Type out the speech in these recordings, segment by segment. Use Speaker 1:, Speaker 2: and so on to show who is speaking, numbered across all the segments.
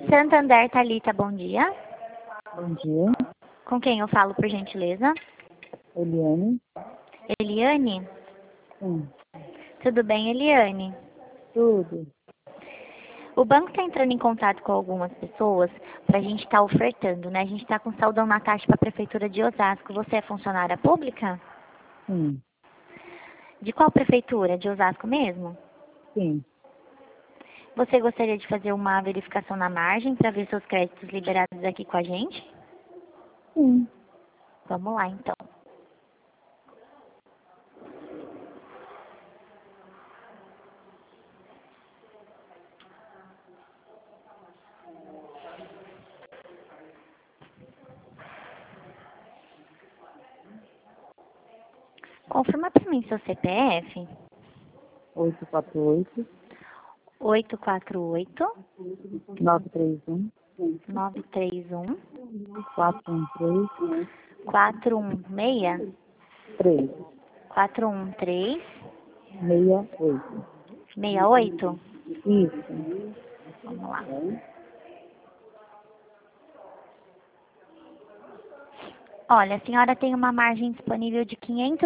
Speaker 1: Santander, Thalita, bom dia.
Speaker 2: Bom dia,
Speaker 1: Com quem eu falo, por gentileza?
Speaker 2: Eliane.
Speaker 1: Eliane?
Speaker 2: Sim,
Speaker 1: Tudo bem, Eliane?
Speaker 2: tudo.
Speaker 1: O banco está entrando em contato com algumas pessoas para a gente estar ofertando, né? A gente está com saudão na taxa para a Prefeitura de Osasco. Você é funcionária pública?
Speaker 2: Sim,
Speaker 1: De qual prefeitura? De Osasco mesmo?
Speaker 2: sim.
Speaker 1: Você gostaria de fazer uma verificação na margem para ver seus créditos liberados aqui com a gente?
Speaker 2: Sim.
Speaker 1: Vamos lá, então. Confirma para mim seu CPF.
Speaker 2: 848
Speaker 1: 848
Speaker 2: 931
Speaker 1: 931
Speaker 2: 413
Speaker 1: 416
Speaker 2: 3
Speaker 1: 413
Speaker 2: 68.
Speaker 1: 68.
Speaker 2: Isso.
Speaker 1: Vamos lá. Olha, a senhora tem uma margem disponível de R$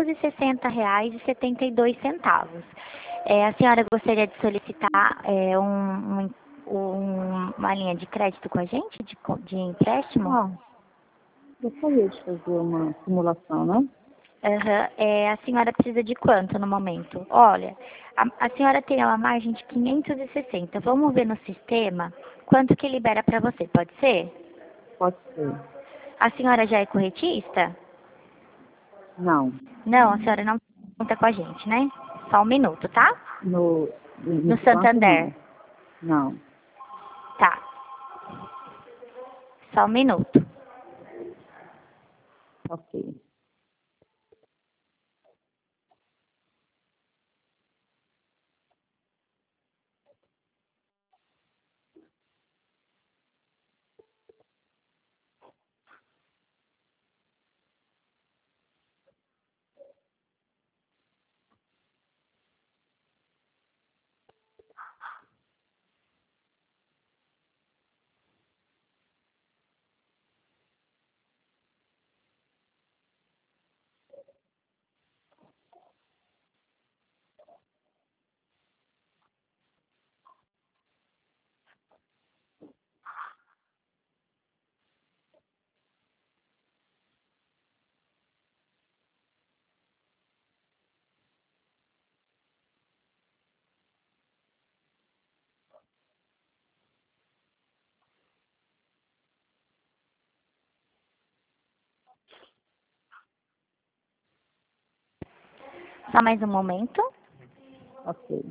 Speaker 1: 560,72. A senhora gostaria de solicitar uma linha de crédito com a gente, de empréstimo?
Speaker 2: Ah, gostaria de fazer uma simulação, né?
Speaker 1: Aham. A senhora precisa de quanto no momento? Olha, a senhora tem uma margem de 560. Vamos ver no sistema quanto que libera para você, pode ser?
Speaker 2: Pode ser.
Speaker 1: A senhora já é corretista?
Speaker 2: Não.
Speaker 1: Não, a senhora não conta com a gente, né? Só um minuto, tá?
Speaker 2: No
Speaker 1: No
Speaker 2: banco,
Speaker 1: Santander.
Speaker 2: não. Não.
Speaker 1: Tá. Só um minuto.
Speaker 2: Ok.
Speaker 1: Só mais um momento.
Speaker 2: Ok.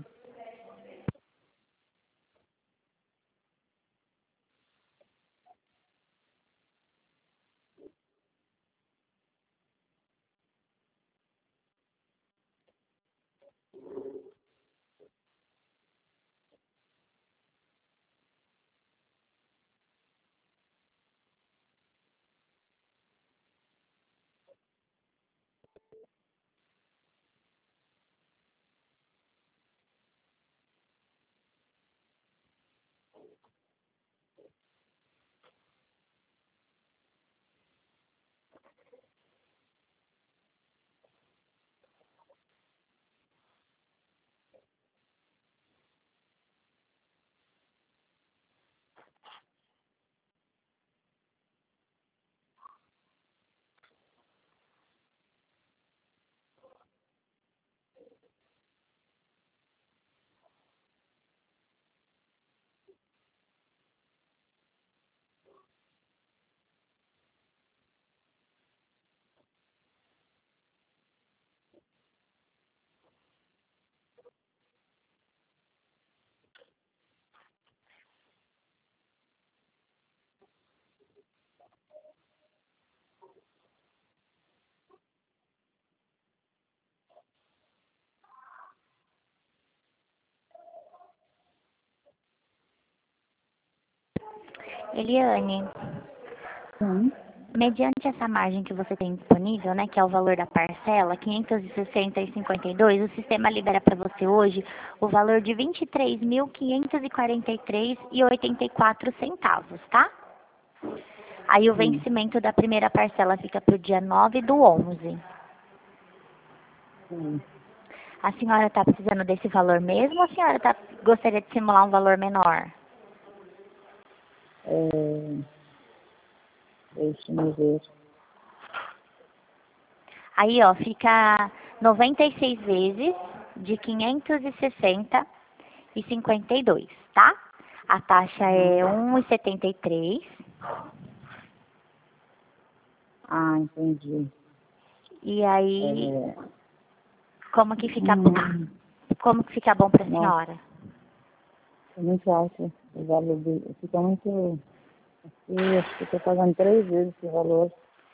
Speaker 1: Eliane,
Speaker 2: Sim.
Speaker 1: mediante essa margem que você tem disponível, né, que é o valor da parcela, 560,52, o sistema libera para você hoje o valor de 23.543,84 centavos, tá? Aí o
Speaker 2: Sim.
Speaker 1: vencimento da primeira parcela fica para o dia 9/11.
Speaker 2: Sim.
Speaker 1: A senhora está precisando desse valor mesmo ou a senhora gostaria de simular um valor menor?
Speaker 2: Deixa-me ver.
Speaker 1: Aí, ó, fica 96 vezes de 560,52, tá? A taxa é 1,73.
Speaker 2: Ah, entendi.
Speaker 1: E aí,
Speaker 2: É,
Speaker 1: como que fica bom? Como que fica bom para a
Speaker 2: nossa,
Speaker 1: senhora?
Speaker 2: é muito alto o valor dele. Fica muito. Eu acho que eu estou pagando 3 vezes esse valor.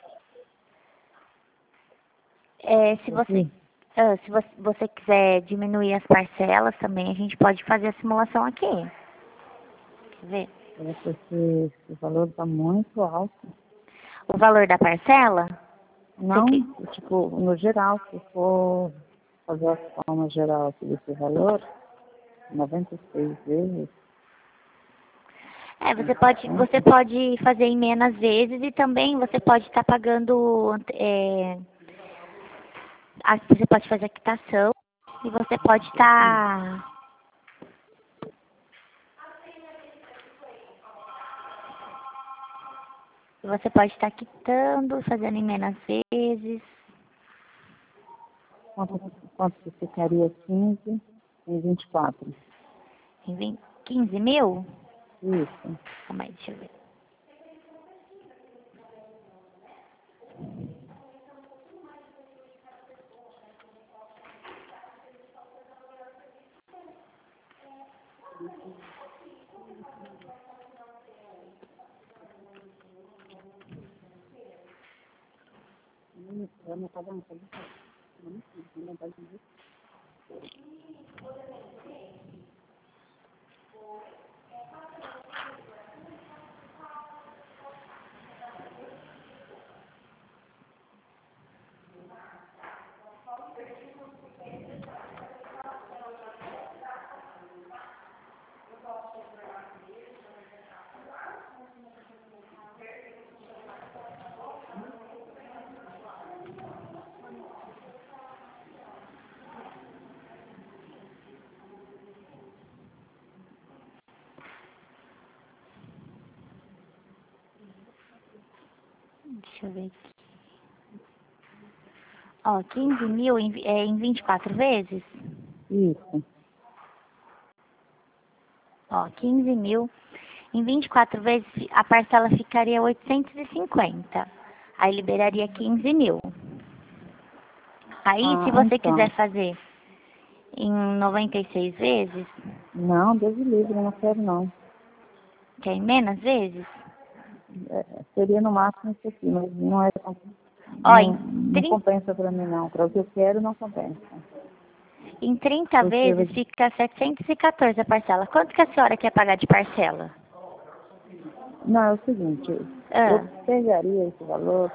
Speaker 1: Se você,
Speaker 2: Aqui.
Speaker 1: você quiser diminuir as parcelas também, a gente pode fazer a simulação aqui. Quer ver?
Speaker 2: É porque esse valor está muito alto.
Speaker 1: O valor da parcela? Você
Speaker 2: Não,
Speaker 1: que,
Speaker 2: tipo, no geral, se for fazer a soma geral aqui desse valor, 96 vezes,
Speaker 1: você pode fazer em menos vezes e também você pode estar pagando, você pode fazer a quitação e você pode estar quitando, fazendo em menos vezes.
Speaker 2: quanto que ficaria 15 em 24?
Speaker 1: Em 15 mil?
Speaker 2: Isso.
Speaker 1: Calma aí, deixa eu ver. Deixa eu ver aqui. Ó, 15 mil em 24 vezes?
Speaker 2: Isso.
Speaker 1: Ó, 15 mil em 24 vezes, a parcela ficaria 850. Aí liberaria 15 mil. Aí, se
Speaker 2: Ah,
Speaker 1: você quiser
Speaker 2: então.
Speaker 1: fazer em 96 vezes,
Speaker 2: Não, Deus me livre, eu não quero não.
Speaker 1: que é em menos vezes,
Speaker 2: Seria no máximo isso aqui, mas não é,
Speaker 1: ó,
Speaker 2: não compensa para mim não. Para o que eu quero, não compensa.
Speaker 1: em 30
Speaker 2: Porque
Speaker 1: vezes fica 714 a parcela. Quanto que a senhora quer pagar de parcela?
Speaker 2: não, é o seguinte, eu
Speaker 1: Ah,
Speaker 2: pegaria esse valor,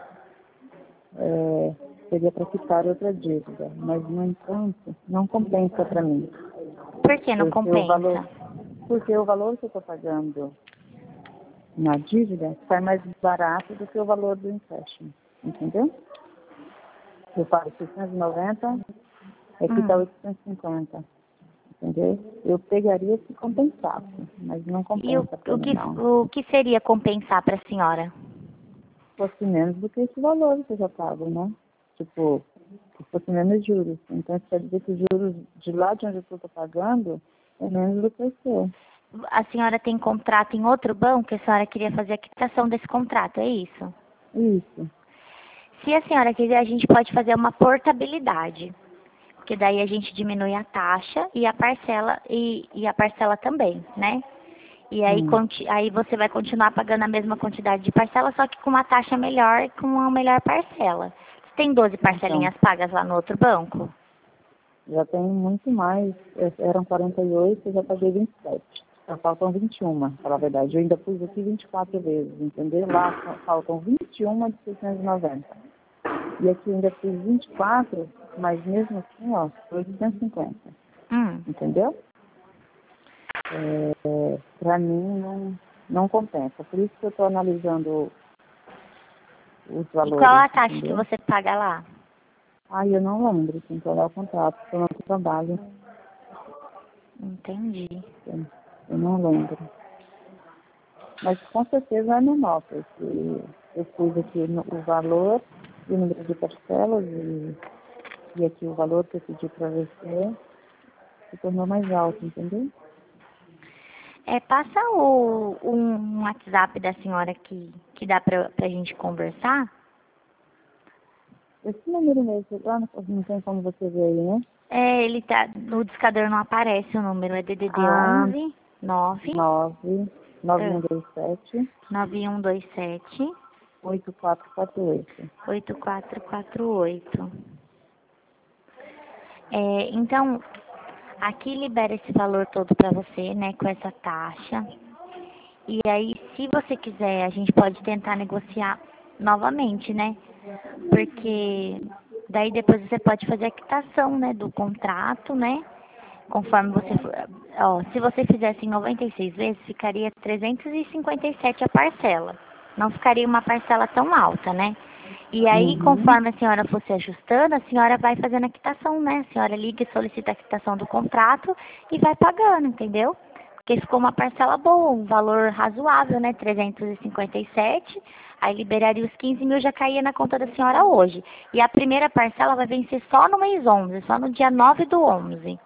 Speaker 2: seria para quitar outra dívida, mas no entanto, não compensa para mim.
Speaker 1: por que não
Speaker 2: Porque
Speaker 1: compensa?
Speaker 2: porque o valor que eu estou pagando na dívida sai mais barato do que o valor do empréstimo, entendeu? Eu pago 690, é quitar
Speaker 1: Hum.
Speaker 2: 850, entendeu? Eu pegaria se compensasse, mas não
Speaker 1: E
Speaker 2: compensa para mim não.
Speaker 1: o que seria compensar para a senhora?
Speaker 2: Fosse menos do que esse valor que eu já pago, né? Tipo, que fosse menos juros. Então, isso quer dizer que os juros de lá de onde eu estou pagando é menos do que o seu.
Speaker 1: A senhora tem contrato em outro banco e a senhora queria fazer a quitação desse contrato, é isso?
Speaker 2: Isso.
Speaker 1: Se a senhora quiser, a gente pode fazer uma portabilidade, porque daí a gente diminui a taxa e a parcela também, né? E aí,
Speaker 2: Hum.
Speaker 1: aí você vai continuar pagando a mesma quantidade de parcela, só que com uma taxa melhor e com uma melhor parcela. Você tem 12
Speaker 2: Então,
Speaker 1: parcelinhas pagas lá no outro banco?
Speaker 2: já tem muito mais. Eram 48, eu já paguei 27. Só faltam 21, pra falar a verdade. Eu ainda pus aqui 24 vezes, entendeu? Lá faltam 21 de 690. E aqui eu ainda fiz 24, mas mesmo assim, ó, 850. Entendeu? Pra mim não compensa. Por isso que eu tô analisando os
Speaker 1: E qual
Speaker 2: valores,
Speaker 1: a taxa
Speaker 2: entendeu?
Speaker 1: que você paga lá?
Speaker 2: Eu não lembro, tem que olhar o contrato, porque eu não trabalho.
Speaker 1: Entendi.
Speaker 2: Eu não lembro. Mas com certeza é menor, porque eu pus aqui o valor e o número de parcelas e aqui o valor que eu pedi para você se tornou mais alto, entendeu?
Speaker 1: Passa um WhatsApp da senhora que dá pra gente conversar.
Speaker 2: Esse número mesmo, lá não tem como você ver aí, né?
Speaker 1: Ele tá, no discador não aparece o número, é DDD
Speaker 2: Ah,
Speaker 1: 11 9
Speaker 2: 9127
Speaker 1: 9127
Speaker 2: 8448.
Speaker 1: 8448. Então, aqui libera esse valor todo para você, né, com essa taxa. E aí, se você quiser, a gente pode tentar negociar novamente, né? Porque daí depois você pode fazer a quitação, né, do contrato, né? Conforme você for, se você fizesse em 96 vezes, ficaria 357 a parcela. Não ficaria uma parcela tão alta, né? E aí,
Speaker 2: Uhum.
Speaker 1: conforme a senhora for se ajustando, a senhora vai fazendo a quitação, né? A senhora liga e solicita a quitação do contrato e vai pagando, entendeu? Porque ficou uma parcela boa, um valor razoável, né? 357. Aí liberaria os 15 mil, já caía na conta da senhora hoje. E a primeira parcela vai vencer só no mês 11, só no dia 9 do 11.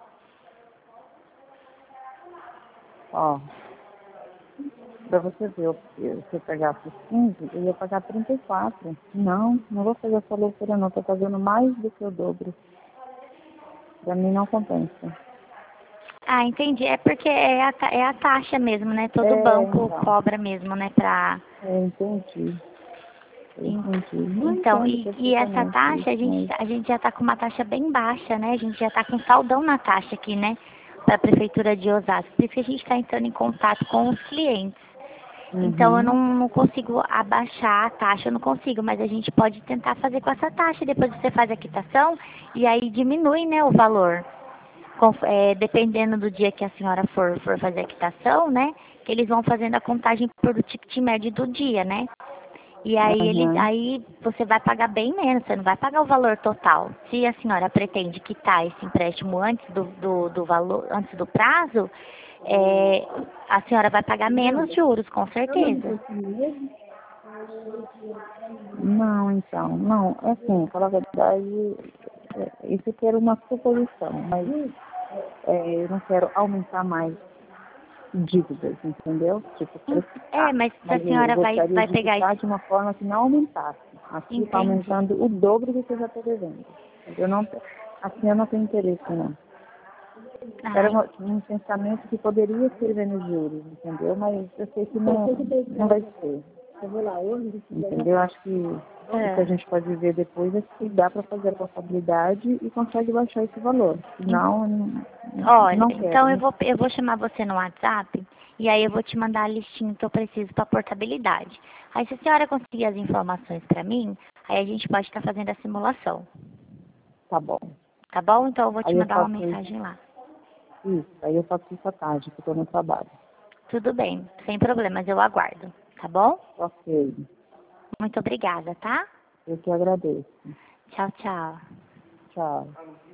Speaker 2: Ó, pra você ver, se eu pegasse os 15, eu ia pagar 34. Não vou fazer essa loucura não, tô pagando mais do que o dobro. Pra mim não compensa.
Speaker 1: Ah, entendi. É porque é a taxa mesmo, né? Todo banco
Speaker 2: Então,
Speaker 1: cobra mesmo, né?
Speaker 2: entendi. Eu entendi. Não
Speaker 1: Então,
Speaker 2: entendo
Speaker 1: e essa
Speaker 2: perfeitamente
Speaker 1: taxa,
Speaker 2: isso, mas
Speaker 1: a gente já está com uma taxa bem baixa, né? A gente já está com saldão na taxa aqui, né? Para a Prefeitura de Osasco. Por isso que a gente está entrando em contato com os clientes. Então, eu
Speaker 2: uhum.
Speaker 1: não consigo abaixar a taxa, eu não consigo, mas a gente pode tentar fazer com essa taxa. Depois você faz a quitação e aí diminui, né, o valor. Dependendo do dia que a senhora for fazer a quitação, né? Que eles vão fazendo a contagem por o ticket médio do dia, né? E
Speaker 2: Uhum.
Speaker 1: aí você vai pagar bem menos, você não vai pagar o valor total. Se a senhora pretende quitar esse empréstimo antes do valor, antes do prazo, a senhora vai pagar menos juros, com certeza.
Speaker 2: Não, então, não, assim, falar a verdade, isso aqui era uma suposição, mas eu não quero aumentar mais dívidas, entendeu? Tipo, para quitar.
Speaker 1: Mas se a
Speaker 2: Mas eu
Speaker 1: senhora
Speaker 2: gostaria
Speaker 1: vai
Speaker 2: de
Speaker 1: pegar
Speaker 2: quitar
Speaker 1: esse.
Speaker 2: de uma forma que não aumentasse. Aqui está
Speaker 1: Entendi.
Speaker 2: aumentando o dobro do que eu já estou devendo. Eu não, assim eu não tenho interesse, não. Era
Speaker 1: Ai,
Speaker 2: um pensamento que poderia ser menos juros, entendeu? Mas eu sei que não vai ser. Entendeu? Acho que o que a
Speaker 1: ah.
Speaker 2: gente pode ver depois é se dá para fazer a portabilidade e consegue baixar esse valor. Senão,
Speaker 1: Olha,
Speaker 2: não quero,
Speaker 1: então
Speaker 2: né?
Speaker 1: eu vou chamar você no WhatsApp e aí eu vou te mandar a listinha que eu preciso para portabilidade. Aí se a senhora conseguir as informações para mim, aí a gente pode estar fazendo a simulação,
Speaker 2: Tá bom.
Speaker 1: tá bom? Então eu vou te
Speaker 2: Aí eu
Speaker 1: mandar uma
Speaker 2: faço
Speaker 1: mensagem lá.
Speaker 2: isso, aí eu faço isso à tarde, que eu estou no trabalho.
Speaker 1: Tudo bem, sem problemas, eu aguardo, tá bom?
Speaker 2: Ok,
Speaker 1: Muito obrigada, tá?
Speaker 2: eu que agradeço.
Speaker 1: Tchau, tchau.
Speaker 2: Tchau.